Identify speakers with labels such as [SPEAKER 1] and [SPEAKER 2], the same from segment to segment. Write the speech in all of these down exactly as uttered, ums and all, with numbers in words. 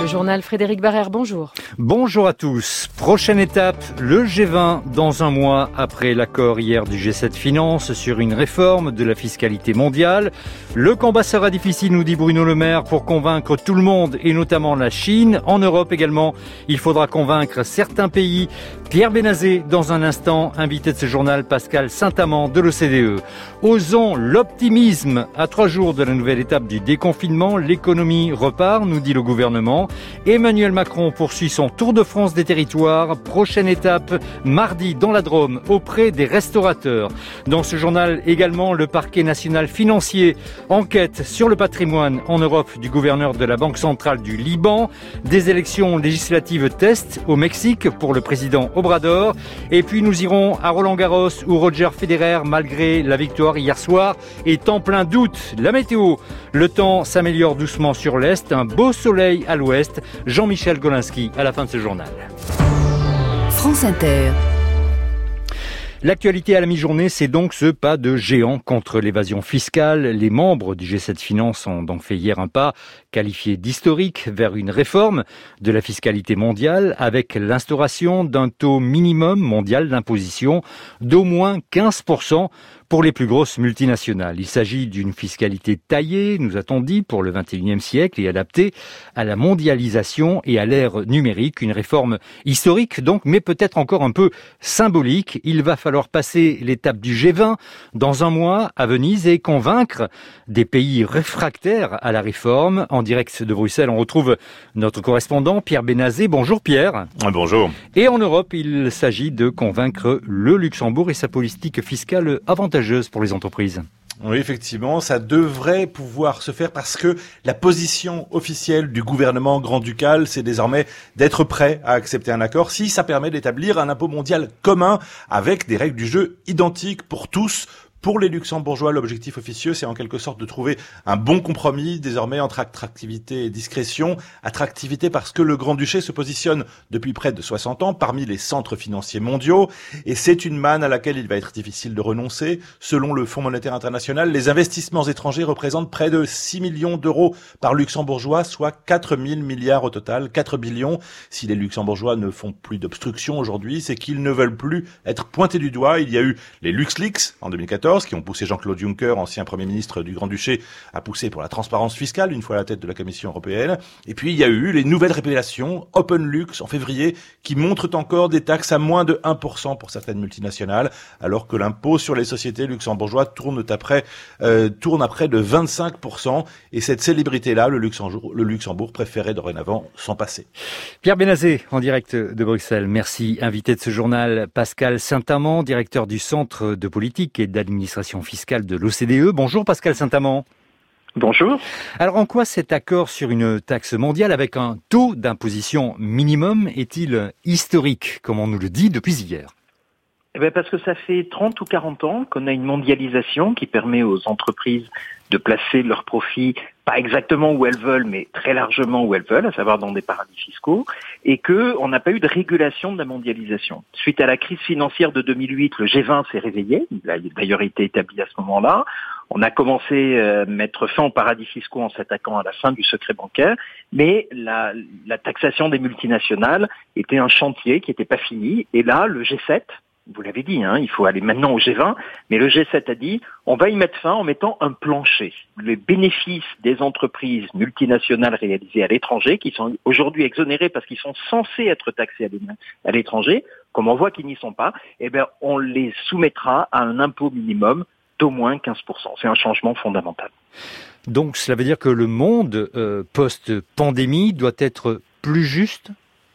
[SPEAKER 1] Le journal Frédéric Barrère, bonjour.
[SPEAKER 2] Bonjour à tous. Prochaine étape, le G vingt dans un mois après l'accord hier du G sept Finances sur une réforme de la fiscalité mondiale. Le combat sera difficile, nous dit Bruno Le Maire, pour convaincre tout le monde et notamment la Chine. En Europe également, il faudra convaincre certains pays. Pierre Bénazé, dans un instant, invité de ce journal, Pascal Saint-Amand de l'O C D E. Osons l'optimisme. À trois jours de la nouvelle étape du déconfinement, l'économie repart, nous dit le gouvernement. Emmanuel Macron poursuit son tour de France des territoires. Prochaine étape, mardi dans la Drôme, auprès des restaurateurs. Dans ce journal également, le parquet national financier enquête sur le patrimoine en Europe du gouverneur de la Banque centrale du Liban. Des élections législatives test au Mexique pour le président Obrador. Et puis nous irons à Roland-Garros où Roger Federer, malgré la victoire hier soir, est en plein doute. La météo, le temps s'améliore doucement sur l'Est, un beau soleil à l'Ouest. Jean-Michel Golinski à la fin de ce journal.
[SPEAKER 1] France Inter.
[SPEAKER 2] L'actualité à la mi-journée, c'est donc ce pas de géant contre l'évasion fiscale. Les membres du G sept Finances ont donc fait hier un pas qualifié d'historique vers une réforme de la fiscalité mondiale avec l'instauration d'un taux minimum mondial d'imposition d'au moins quinze pour cent pour les plus grosses multinationales. Il s'agit d'une fiscalité taillée, nous a-t-on dit, pour le vingt et unième siècle et adaptée à la mondialisation et à l'ère numérique. Une réforme historique donc, mais peut-être encore un peu symbolique. Il va falloir passer l'étape du G vingt dans un mois à Venise et convaincre des pays réfractaires à la réforme. En direct de Bruxelles, on retrouve notre correspondant Pierre Bénazé. Bonjour Pierre.
[SPEAKER 3] Bonjour.
[SPEAKER 2] Et en Europe, il s'agit de convaincre le Luxembourg et sa politique fiscale avantageuse pour les entreprises.
[SPEAKER 3] Oui, effectivement, ça devrait pouvoir se faire parce que la position officielle du gouvernement grand-ducal, c'est désormais d'être prêt à accepter un accord si ça permet d'établir un impôt mondial commun avec des règles du jeu identiques pour tous. Pour les Luxembourgeois, l'objectif officieux, c'est en quelque sorte de trouver un bon compromis désormais entre attractivité et discrétion. Attractivité parce que le Grand-Duché se positionne depuis près de soixante ans parmi les centres financiers mondiaux et c'est une manne à laquelle il va être difficile de renoncer. Selon le Fonds monétaire international, les investissements étrangers représentent près de six millions d'euros par Luxembourgeois, soit quatre mille milliards au total, quatre billions. Si les Luxembourgeois ne font plus d'obstruction aujourd'hui, c'est qu'ils ne veulent plus être pointés du doigt. Il y a eu les LuxLeaks en deux mille quatorze, qui ont poussé Jean-Claude Juncker, ancien Premier ministre du Grand-Duché, à pousser pour la transparence fiscale, une fois à la tête de la Commission européenne. Et puis, il y a eu les nouvelles révélations, OpenLux, en février, qui montrent encore des taxes à moins de un pour cent pour certaines multinationales, alors que l'impôt sur les sociétés luxembourgeois tourne après, euh, tourne à près de vingt-cinq pour cent. Et cette célébrité-là, le Luxembourg, le Luxembourg préférait dorénavant s'en passer.
[SPEAKER 2] Pierre Bénazé, en direct de Bruxelles. Merci. Invité de ce journal, Pascal Saint-Amand, directeur du Centre de politique et d'administration fiscale de l'O C D E. Bonjour Pascal Saint-Amand.
[SPEAKER 4] Bonjour.
[SPEAKER 2] Alors en quoi cet accord sur une taxe mondiale avec un taux d'imposition minimum est-il historique, comme on nous le dit depuis hier ?
[SPEAKER 4] Eh bien parce que ça fait trente ou quarante ans qu'on a une mondialisation qui permet aux entreprises de placer leurs profits pas exactement où elles veulent, mais très largement où elles veulent, à savoir dans des paradis fiscaux, et qu'on n'a pas eu de régulation de la mondialisation. Suite à la crise financière de deux mille huit, le G vingt s'est réveillé, il a d'ailleurs été établi à ce moment-là. On a commencé à mettre fin aux paradis fiscaux en s'attaquant à la fin du secret bancaire, mais la, la taxation des multinationales était un chantier qui n'était pas fini, et là, le G sept, vous l'avez dit, hein, il faut aller maintenant au G vingt, mais le G sept a dit on va y mettre fin en mettant un plancher. Les bénéfices des entreprises multinationales réalisées à l'étranger, qui sont aujourd'hui exonérés parce qu'ils sont censés être taxés à l'étranger, comme on voit qu'ils n'y sont pas, eh bien on les soumettra à un impôt minimum d'au moins quinze pour cent. C'est un changement fondamental.
[SPEAKER 2] Donc cela veut dire que le monde euh, post-pandémie doit être plus juste ?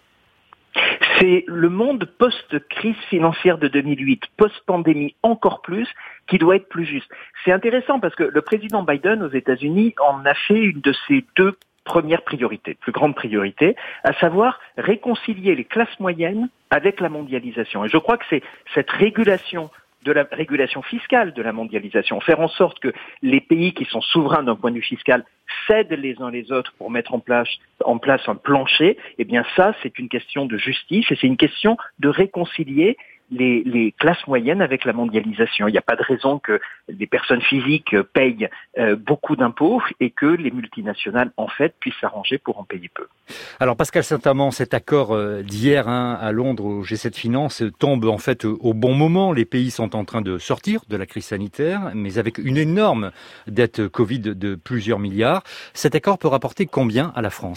[SPEAKER 4] C'est le monde post-crise financière de deux mille huit, post-pandémie encore plus, qui doit être plus juste. C'est intéressant parce que le président Biden aux États-Unis en a fait une de ses deux premières priorités, plus grande priorité, à savoir réconcilier les classes moyennes avec la mondialisation. Et je crois que c'est cette régulation de la régulation fiscale de la mondialisation, faire en sorte que les pays qui sont souverains d'un point de vue fiscal cèdent les uns les autres pour mettre en place, en place un plancher, eh bien ça, c'est une question de justice et c'est une question de réconcilier les, les classes moyennes avec la mondialisation. Il n'y a pas de raison que les personnes physiques payent euh, beaucoup d'impôts et que les multinationales, en fait, puissent s'arranger pour en payer peu.
[SPEAKER 2] Alors Pascal Saint-Amand, cet accord d'hier hein, à Londres au G sept Finance tombe en fait au bon moment. Les pays sont en train de sortir de la crise sanitaire, mais avec une énorme dette Covid de plusieurs milliards. Cet accord peut rapporter combien à la France ?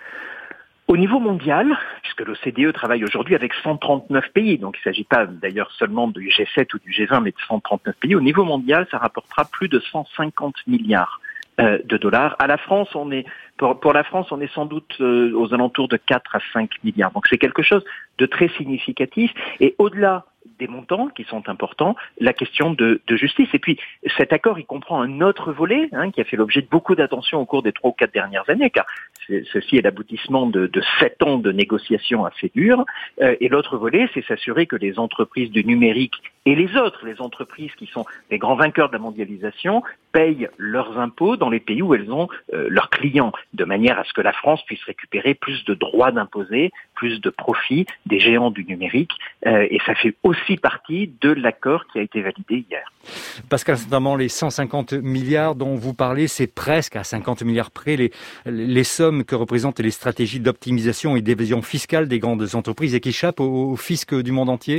[SPEAKER 4] Au niveau mondial, puisque l'O C D E travaille aujourd'hui avec cent trente-neuf pays, donc il ne s'agit pas d'ailleurs seulement du G sept ou du G vingt, mais de cent trente-neuf pays, au niveau mondial, ça rapportera plus de cent cinquante milliards euh, de dollars. À la France, on est pour, pour la France, on est sans doute euh, aux alentours de quatre à cinq milliards. Donc c'est quelque chose de très significatif. Et au-delà des montants qui sont importants, la question de, de justice. Et puis, cet accord, il comprend un autre volet hein, qui a fait l'objet de beaucoup d'attention au cours des trois ou quatre dernières années, car c'est, ceci est l'aboutissement de, de sept ans de négociations assez dures. Euh, et l'autre volet, c'est s'assurer que les entreprises du numérique et les autres, les entreprises qui sont les grands vainqueurs de la mondialisation, payent leurs impôts dans les pays où elles ont euh, leurs clients, de manière à ce que la France puisse récupérer plus de droits d'imposer, plus de profits des géants du numérique. Euh, et ça fait aussi partie de l'accord qui a été validé hier.
[SPEAKER 2] Pascal Saint-Amand, les cent cinquante milliards dont vous parlez, c'est presque à cinquante milliards près les, les sommes que représentent les stratégies d'optimisation et d'évasion fiscale des grandes entreprises et qui échappent au, au fisc du monde entier ?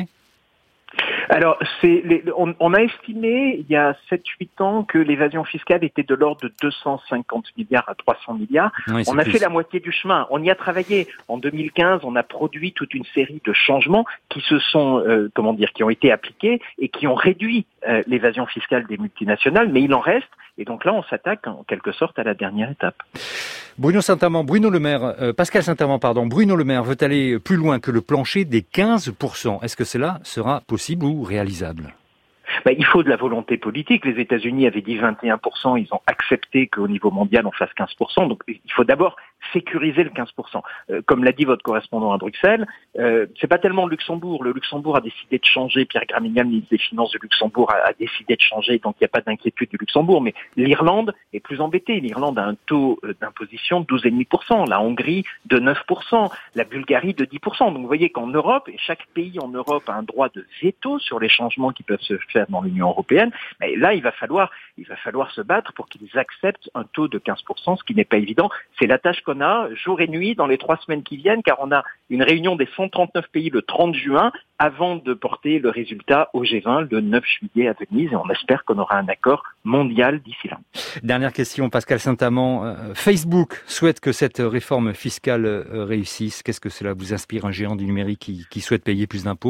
[SPEAKER 4] Alors, c'est les, on, on a estimé il y a sept huit ans que l'évasion fiscale était de l'ordre de deux cent cinquante milliards à trois cents milliards. Oui, on a plus. fait la moitié du chemin. On y a travaillé. En deux mille quinze, on a produit toute une série de changements qui se sont, euh, comment dire, qui ont été appliqués et qui ont réduit euh, l'évasion fiscale des multinationales. Mais il en reste. Et donc là, on s'attaque en quelque sorte à la dernière étape.
[SPEAKER 2] Bruno Saint-Amand, Bruno Le Maire, euh, Pascal Saint-Amand, pardon, Bruno Le Maire veut aller plus loin que le plancher des quinze pour cent. Est-ce que cela sera possible ou réalisable ?
[SPEAKER 4] Ben, il faut de la volonté politique. Les États-Unis avaient dit vingt et un pour cent, ils ont accepté qu'au niveau mondial on fasse quinze pour cent. Donc il faut d'abord sécuriser le quinze pour cent. Euh, comme l'a dit votre correspondant à Bruxelles, euh, c'est pas tellement le Luxembourg. Le Luxembourg a décidé de changer. Pierre Gramignan, ministre des Finances du Luxembourg, a, a décidé de changer. Donc il n'y a pas d'inquiétude du Luxembourg. Mais l'Irlande est plus embêtée. L'Irlande a un taux d'imposition de douze virgule cinq pour cent. La Hongrie de neuf pour cent. La Bulgarie de dix pour cent. Donc vous voyez qu'en Europe, et chaque pays en Europe a un droit de veto sur les changements qui peuvent se faire dans l'Union européenne. Mais là, il va falloir, il va falloir se battre pour qu'ils acceptent un taux de quinze pour cent, ce qui n'est pas évident. C'est la tâche qu'on a jour et nuit dans les trois semaines qui viennent, car on a une réunion des cent trente-neuf pays le trente juin avant de porter le résultat au G vingt le neuf juillet à Venise, et on espère qu'on aura un accord mondial d'ici là.
[SPEAKER 2] Dernière question, Pascal Saint-Amand. Euh, Facebook souhaite que cette réforme fiscale euh, réussisse. Qu'est-ce que cela vous inspire, un géant du numérique qui, qui souhaite payer plus d'impôts ?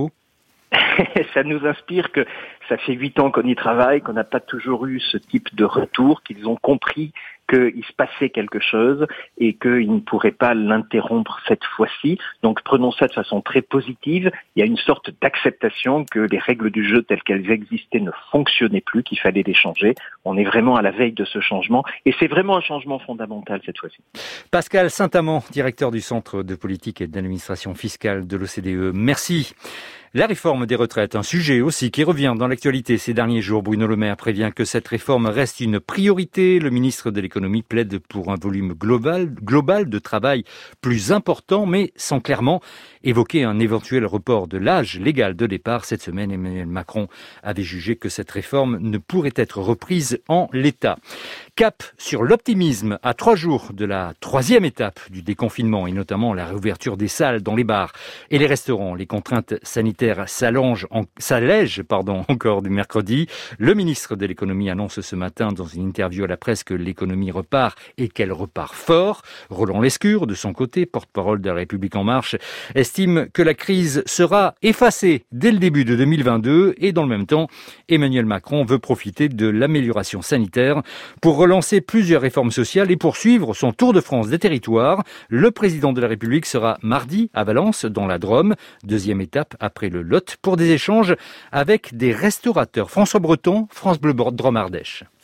[SPEAKER 4] Ça nous inspire que ça fait huit ans qu'on y travaille, qu'on n'a pas toujours eu ce type de retour, qu'ils ont compris qu'il se passait quelque chose et qu'ils ne pourraient pas l'interrompre cette fois-ci. Donc prenons ça de façon très positive. Il y a une sorte d'acceptation que les règles du jeu telles qu'elles existaient ne fonctionnaient plus, qu'il fallait les changer. On est vraiment à la veille de ce changement et c'est vraiment un changement fondamental cette fois-ci.
[SPEAKER 2] Pascal Saint-Amand, directeur du Centre de politique et d'administration fiscale de l'O C D E. Merci. La réforme des retraites, un sujet aussi qui revient dans l'actualité ces derniers jours. Bruno Le Maire prévient que cette réforme reste une priorité. Le ministre de l'économie plaide pour un volume global, global de travail plus important, mais sans clairement évoquer un éventuel report de l'âge légal de départ. Cette semaine, Emmanuel Macron avait jugé que cette réforme ne pourrait être reprise en l'état. Cap sur l'optimisme à trois jours de la troisième étape du déconfinement et notamment la réouverture des salles dans les bars et les restaurants. Les contraintes sanitaires s'allongent, en, s'allègent pardon, encore du mercredi. Le ministre de l'économie annonce ce matin dans une interview à la presse que l'économie repart et qu'elle repart fort. Roland Lescure, de son côté, porte-parole de la République En Marche, estime que la crise sera effacée dès le début de deux mille vingt-deux et dans le même temps, Emmanuel Macron veut profiter de l'amélioration sanitaire pour relancer plusieurs réformes sociales et poursuivre son tour de France des territoires. Le président de la République sera mardi à Valence, dans la Drôme, deuxième étape après le Lot, pour des échanges avec des restaurateurs. François Breton, France Bleu Drôme Ardèche.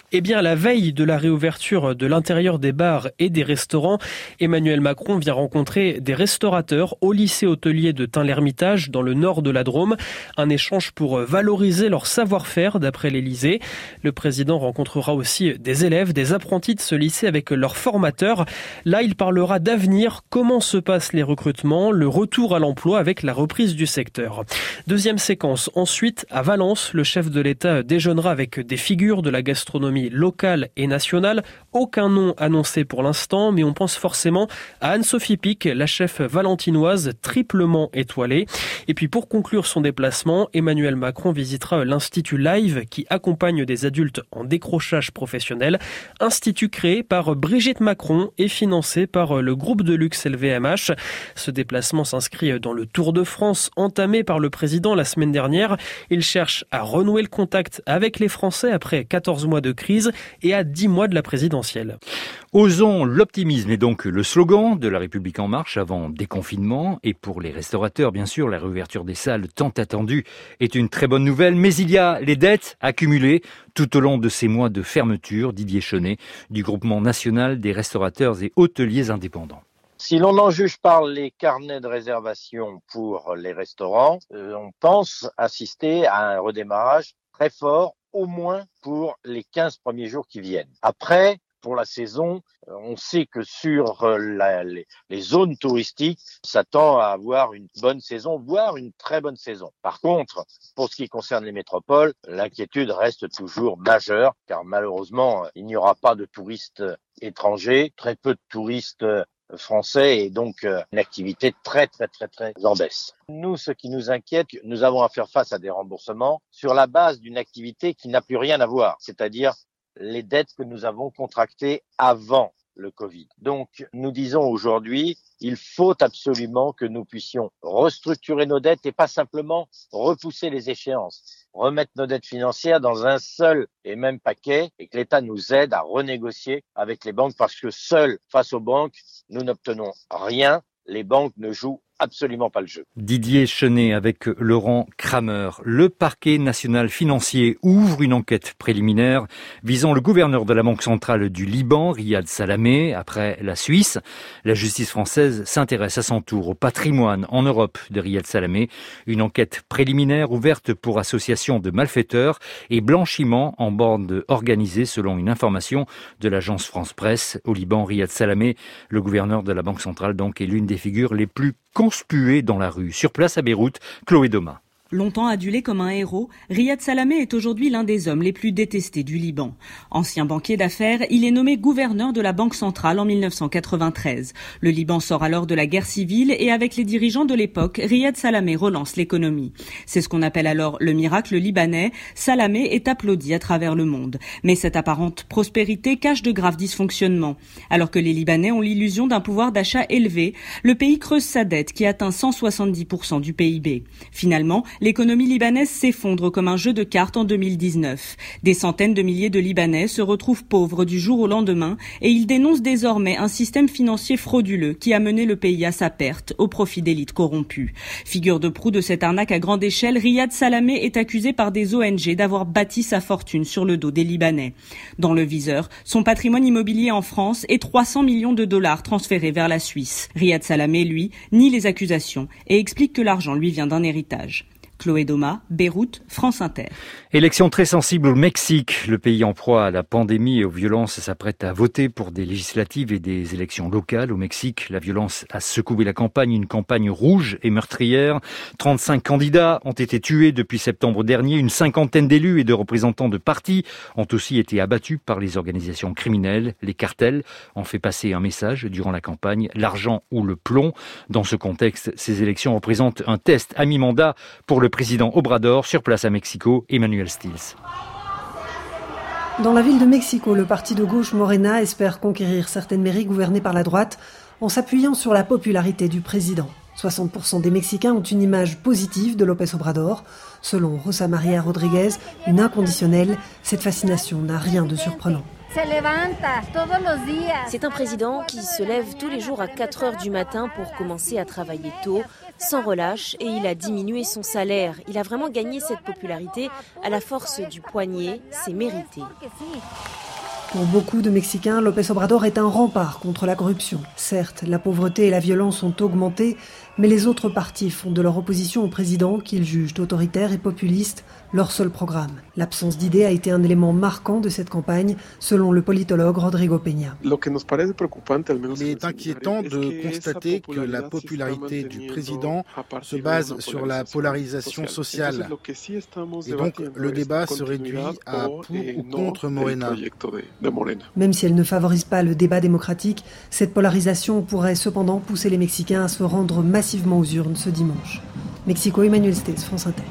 [SPEAKER 5] Eh bien, à la veille de la réouverture de l'intérieur des bars et des restaurants, Emmanuel Macron vient rencontrer des restaurateurs au lycée hôtelier de Tain-l'Hermitage, dans le nord de la Drôme. Un échange pour valoriser leur savoir-faire, d'après l'Élysée. Le président rencontrera aussi des élèves, des apprentis de ce lycée avec leurs formateurs. Là, il parlera d'avenir, comment se passent les recrutements, le retour à l'emploi avec la reprise du secteur. Deuxième séquence, ensuite, à Valence, le chef de l'État déjeunera avec des figures de la gastronomie locale et nationale. Aucun nom annoncé pour l'instant, mais on pense forcément à Anne-Sophie Pic, la chef valentinoise triplement étoilée. Et puis pour conclure son déplacement, Emmanuel Macron visitera l'Institut Live qui accompagne des adultes en décrochage professionnel. Institut créé par Brigitte Macron et financé par le groupe de luxe L V M H. Ce déplacement s'inscrit dans le Tour de France entamé par le président la semaine dernière. Il cherche à renouer le contact avec les Français après quatorze mois de crise et à dix mois de la présidentielle.
[SPEAKER 2] Osons l'optimisme est donc le slogan de La République En Marche avant déconfinement. Et pour les restaurateurs, bien sûr, la réouverture des salles tant attendue est une très bonne nouvelle. Mais il y a les dettes accumulées tout au long de ces mois de fermeture. Didier Chenet du Groupement national des restaurateurs et hôteliers indépendants.
[SPEAKER 6] Si l'on en juge par les carnets de réservation pour les restaurants, euh, on pense assister à un redémarrage très fort, au moins pour les quinze premiers jours qui viennent. Après, pour la saison, on sait que sur la, les, les zones touristiques, ça tend à avoir une bonne saison, voire une très bonne saison. Par contre, pour ce qui concerne les métropoles, l'inquiétude reste toujours majeure, car malheureusement, il n'y aura pas de touristes étrangers, très peu de touristes français et donc euh, une activité très très très très en baisse. Nous, ce qui nous inquiète, nous avons à faire face à des remboursements sur la base d'une activité qui n'a plus rien à voir, c'est-à-dire les dettes que nous avons contractées avant le Covid. Donc, nous disons aujourd'hui, il faut absolument que nous puissions restructurer nos dettes et pas simplement repousser les échéances, remettre nos dettes financières dans un seul et même paquet et que l'État nous aide à renégocier avec les banques parce que seuls, face aux banques, nous n'obtenons rien. Les banques ne jouent absolument pas le jeu.
[SPEAKER 2] Didier Chenet avec Laurent Kramer. Le parquet national financier ouvre une enquête préliminaire visant le gouverneur de la Banque centrale du Liban, Riyad Salamé, après la Suisse. La justice française s'intéresse à son tour au patrimoine en Europe de Riyad Salamé. Une enquête préliminaire ouverte pour association de malfaiteurs et blanchiment en bande organisée selon une information de l'agence France Presse. Au Liban, Riyad Salamé, le gouverneur de la Banque centrale, donc, est l'une des figures les plus conspuées dans la rue. Sur place à Beyrouth, Chloé Doma.
[SPEAKER 7] Longtemps adulé comme un héros, Riyad Salamé est aujourd'hui l'un des hommes les plus détestés du Liban. Ancien banquier d'affaires, il est nommé gouverneur de la Banque centrale en mille neuf cent quatre-vingt-treize. Le Liban sort alors de la guerre civile et avec les dirigeants de l'époque, Riyad Salamé relance l'économie. C'est ce qu'on appelle alors le miracle libanais. Salamé est applaudi à travers le monde. Mais cette apparente prospérité cache de graves dysfonctionnements. Alors que les Libanais ont l'illusion d'un pouvoir d'achat élevé, le pays creuse sa dette qui atteint cent soixante-dix pour cent du P I B. Finalement, l'économie libanaise s'effondre comme un jeu de cartes en deux mille dix-neuf. Des centaines de milliers de Libanais se retrouvent pauvres du jour au lendemain et ils dénoncent désormais un système financier frauduleux qui a mené le pays à sa perte au profit d'élites corrompues. Figure de proue de cette arnaque à grande échelle, Riyad Salamé est accusé par des O N G d'avoir bâti sa fortune sur le dos des Libanais. Dans le viseur, son patrimoine immobilier en France et trois cents millions de dollars transférés vers la Suisse. Riyad Salamé, lui, nie les accusations et explique que l'argent lui vient d'un héritage. Chloé Doma, Beyrouth, France Inter.
[SPEAKER 2] Élection très sensible au Mexique. Le pays en proie à la pandémie et aux violences s'apprête à voter pour des législatives et des élections locales. Au Mexique, la violence a secoué la campagne, une campagne rouge et meurtrière. trente-cinq candidats ont été tués depuis septembre dernier. Une cinquantaine d'élus et de représentants de partis ont aussi été abattus par les organisations criminelles. Les cartels ont fait passer un message durant la campagne, l'argent ou le plomb. Dans ce contexte, ces élections représentent un test à mi-mandat pour le Le président Obrador, sur place à Mexico, Emmanuel Stills.
[SPEAKER 8] Dans la ville de Mexico, le parti de gauche Morena espère conquérir certaines mairies gouvernées par la droite en s'appuyant sur la popularité du président. soixante pour cent des Mexicains ont une image positive de López Obrador. Selon Rosa María Rodríguez, une inconditionnelle, cette fascination n'a rien de surprenant.
[SPEAKER 9] C'est un président qui se lève tous les jours à quatre heures du matin pour commencer à travailler tôt, sans relâche, et il a diminué son salaire. Il a vraiment gagné cette popularité à la force du poignet, c'est mérité.
[SPEAKER 8] Pour beaucoup de Mexicains, López Obrador est un rempart contre la corruption. Certes, la pauvreté et la violence ont augmenté, mais les autres partis font de leur opposition au président, qu'ils jugent autoritaire et populiste, leur seul programme. L'absence d'idées a été un élément marquant de cette campagne, selon le politologue Rodrigo Peña.
[SPEAKER 10] Il est inquiétant de constater que la popularité du président se base sur la polarisation sociale. Et donc, le débat se réduit à pour ou contre Morena.
[SPEAKER 8] Même si elle ne favorise pas le débat démocratique, cette polarisation pourrait cependant pousser les Mexicains à se rendre massivement aux urnes ce dimanche. Mexico, Emmanuel Stes, France Inter.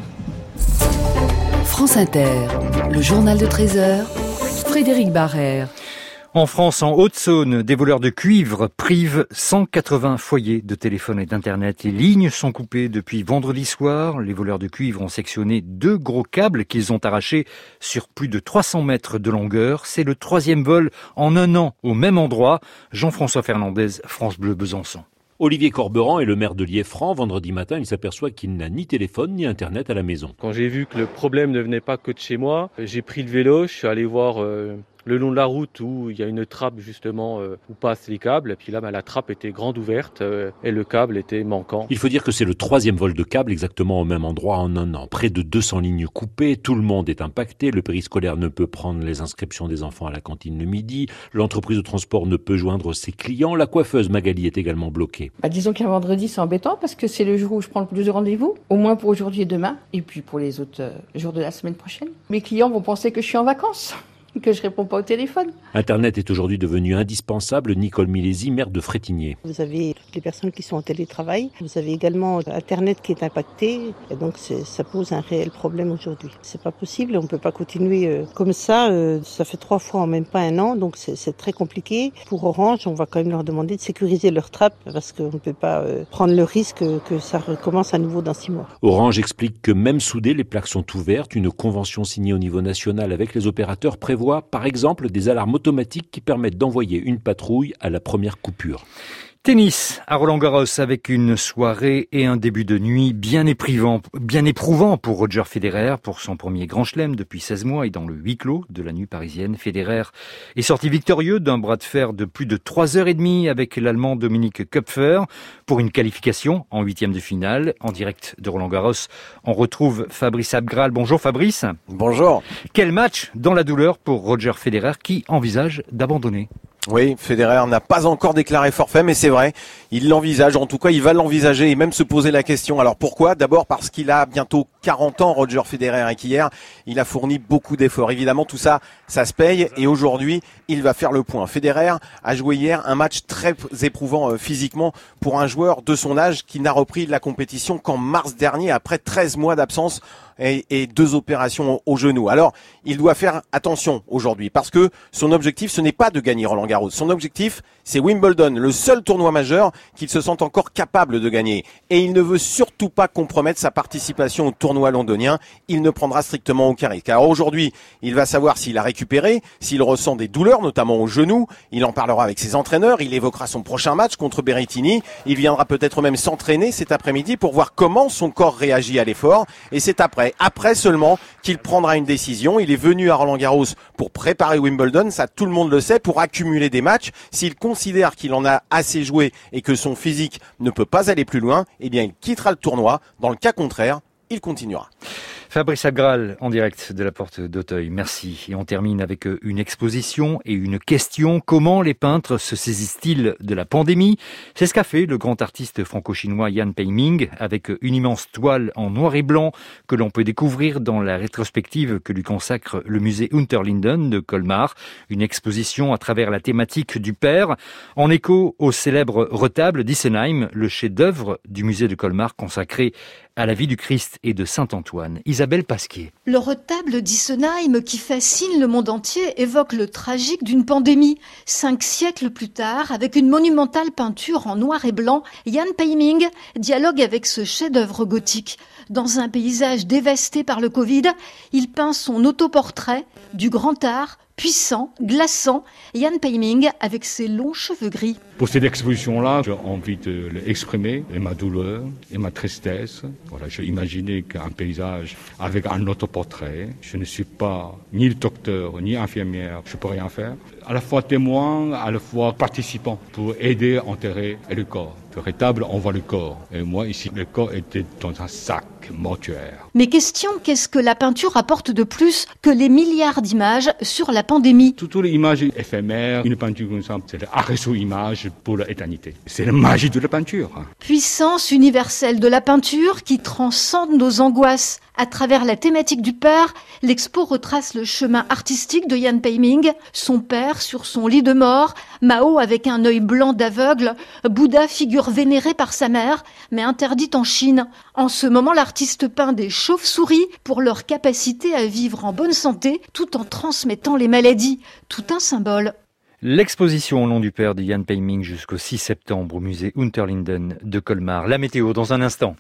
[SPEAKER 1] France Inter, le journal de treize heures, Frédéric Barrère.
[SPEAKER 2] En France, en Haute-Saône, des voleurs de cuivre privent cent quatre-vingts foyers de téléphone et d'internet. Les lignes sont coupées depuis vendredi soir. Les voleurs de cuivre ont sectionné deux gros câbles qu'ils ont arrachés sur plus de trois cents mètres de longueur. C'est le troisième vol en un an au même endroit. Jean-François Fernandez, France Bleu Besançon.
[SPEAKER 11] Olivier Corberan est le maire de Lieffrand. Vendredi matin, il s'aperçoit qu'il n'a ni téléphone ni internet à la maison.
[SPEAKER 12] Quand j'ai vu que le problème ne venait pas que de chez moi, j'ai pris le vélo, je suis allé voir euh, le long de la route où il y a une trappe justement euh, où passent les câbles. Et puis là, bah, la trappe était grande ouverte euh, et le câble était manquant.
[SPEAKER 11] Il faut dire que c'est le troisième vol de câble exactement au même endroit en un an. Près de deux cents lignes coupées, tout le monde est impacté. Le périscolaire ne peut prendre les inscriptions des enfants à la cantine le midi. L'entreprise de transport ne peut joindre ses clients. La coiffeuse Magali est également bloquée.
[SPEAKER 13] Bah, disons qu'un vendredi, c'est embêtant parce que c'est le jour où je prends le plus de rendez-vous, au moins pour aujourd'hui et demain, et puis pour les autres euh, jours de la semaine prochaine. Mes clients vont penser que je suis en vacances, que je réponds pas au téléphone.
[SPEAKER 11] Internet est aujourd'hui devenu indispensable. Nicole Milési, maire de Frétigné.
[SPEAKER 14] Vous avez toutes les personnes qui sont en télétravail. Vous avez également Internet qui est impacté. Et donc c'est, ça pose un réel problème aujourd'hui. C'est pas possible. On peut pas continuer euh, comme ça. Euh, ça fait trois fois en même pas un an. Donc c'est, c'est très compliqué. Pour Orange, on va quand même leur demander de sécuriser leur trappe parce qu'on ne peut pas euh, prendre le risque que ça recommence à nouveau dans six mois.
[SPEAKER 11] Orange explique que même soudées, les plaques sont ouvertes. Une convention signée au niveau national avec les opérateurs prévoit par exemple des alarmes automatiques qui permettent d'envoyer une patrouille à la première coupure.
[SPEAKER 2] Tennis à Roland-Garros avec une soirée et un début de nuit bien éprouvant, bien éprouvant pour Roger Federer pour son premier grand chelem depuis seize mois et dans le huis clos de la nuit parisienne. Federer est sorti victorieux d'un bras de fer de plus de trois heures et demie avec l'Allemand Dominique Köpfer pour une qualification en huitième de finale. En direct de Roland-Garros, on retrouve Fabrice Abgral. Bonjour Fabrice.
[SPEAKER 15] Bonjour.
[SPEAKER 2] Quel match dans la douleur pour Roger Federer qui envisage d'abandonner.
[SPEAKER 15] Oui, Federer n'a pas encore déclaré forfait, mais c'est vrai, il l'envisage, en tout cas il va l'envisager et même se poser la question. Alors pourquoi ? D'abord parce qu'il a bientôt quarante ans, Roger Federer, et qu'hier, il a fourni beaucoup d'efforts. Évidemment, tout ça, ça se paye et aujourd'hui, il va faire le point. Federer a joué hier un match très éprouvant euh, physiquement pour un joueur de son âge qui n'a repris la compétition qu'en mars dernier, après treize mois d'absence et, et deux opérations au genou. Alors, il doit faire attention aujourd'hui parce que son objectif, ce n'est pas de gagner Roland-Garros. Son objectif, c'est Wimbledon, le seul tournoi majeur qu'il se sent encore capable de gagner. Et il ne veut surtout pas compromettre sa participation au tournoi londonien. Il ne prendra strictement aucun risque. Alors aujourd'hui, il va savoir s'il a récupéré, s'il ressent des douleurs, notamment au genou. Il en parlera avec ses entraîneurs. Il évoquera son prochain match contre Berrettini. Il viendra peut-être même s'entraîner cet après-midi pour voir comment son corps réagit à l'effort. Et c'est après, après seulement, qu'il prendra une décision. Il est venu à Roland-Garros pour préparer Wimbledon. Ça, tout le monde le sait, pour accumuler des matchs. S'il considère qu'il en a assez joué et que son physique ne peut pas aller plus loin, eh bien, il quittera le tournoi. Dans le cas contraire, il continuera.
[SPEAKER 2] Fabrice Abgral, en direct de la porte d'Auteuil. Merci. Et on termine avec une exposition et une question. Comment les peintres se saisissent-ils de la pandémie ? C'est ce qu'a fait le grand artiste franco-chinois Yan Peiming avec une immense toile en noir et blanc que l'on peut découvrir dans la rétrospective que lui consacre le musée Unterlinden de Colmar. Une exposition à travers la thématique du Père, en écho au célèbre retable d'Isenheim, le chef-d'œuvre du musée de Colmar consacré à la vie du Christ et de Saint-Antoine. Isabelle Pasquier.
[SPEAKER 16] Le retable d'Isenheim qui fascine le monde entier évoque le tragique d'une pandémie. Cinq siècles plus tard, avec une monumentale peinture en noir et blanc, Yan Peiming dialogue avec ce chef-d'œuvre gothique. Dans un paysage dévasté par le Covid, il peint son autoportrait du grand art puissant, glaçant. Yann Peiming avec ses longs cheveux gris.
[SPEAKER 17] Pour cette exposition-là, j'ai envie de l'exprimer, et ma douleur, et ma tristesse. Voilà, j'ai imaginé qu'un paysage avec un autoportrait. Je ne suis pas ni le docteur, ni infirmière, je peux rien faire. À la fois témoin, à la fois participant pour aider à enterrer le corps. Véritable, on voit le corps. Et moi, ici, le corps était dans un sac mortuaire.
[SPEAKER 16] Mais question, qu'est-ce que la peinture apporte de plus que les milliards d'images sur la pandémie?
[SPEAKER 17] Toutes les images éphémères, une peinture comme ça, c'est l'arrêt sous image pour l'éternité. C'est la magie de la peinture.
[SPEAKER 16] Puissance universelle de la peinture qui transcende nos angoisses. À travers la thématique du père, l'expo retrace le chemin artistique de Yann Peiming, son père sur son lit de mort, Mao avec un œil blanc d'aveugle, Bouddha figure vénérée par sa mère, mais interdite en Chine. En ce moment, l'artiste peint des chauves-souris pour leur capacité à vivre en bonne santé tout en transmettant les maladies. Tout un symbole.
[SPEAKER 2] L'exposition au nom du père de Yann Peiming jusqu'au six septembre au musée Unterlinden de Colmar. La météo dans un instant.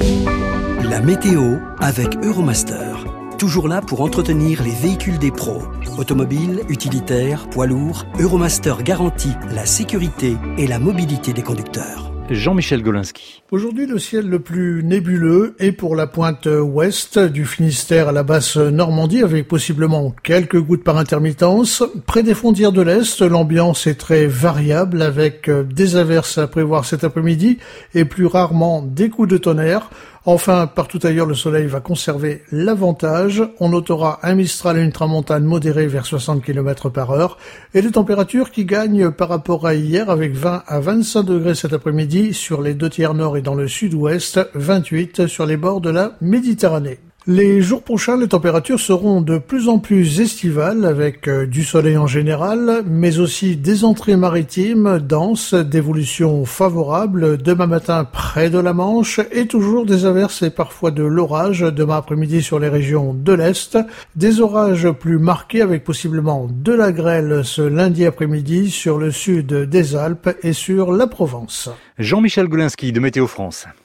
[SPEAKER 18] La météo avec Euromaster. Toujours là pour entretenir les véhicules des pros. Automobiles, utilitaires, poids lourds, Euromaster garantit la sécurité et la mobilité des conducteurs.
[SPEAKER 2] Jean-Michel Golinski.
[SPEAKER 19] Aujourd'hui, le ciel le plus nébuleux est pour la pointe ouest du Finistère à la basse Normandie, avec possiblement quelques gouttes par intermittence. Près des frontières de l'Est, l'ambiance est très variable, avec des averses à prévoir cet après-midi et plus rarement des coups de tonnerre. Enfin, partout ailleurs, le soleil va conserver l'avantage. On notera un Mistral et une tramontane modérée vers soixante kilomètres par heure et des températures qui gagnent par rapport à hier avec vingt à vingt-cinq degrés cet après-midi sur les deux tiers nord et dans le sud-ouest, vingt-huit sur les bords de la Méditerranée. Les jours prochains, les températures seront de plus en plus estivales avec euh, du soleil en général, mais aussi des entrées maritimes denses, d'évolution favorable demain matin près de la Manche et toujours des averses et parfois de l'orage demain après-midi sur les régions de l'Est. Des orages plus marqués avec possiblement de la grêle ce lundi après-midi sur le sud des Alpes et sur la Provence.
[SPEAKER 2] Jean-Michel Golinski de Météo France.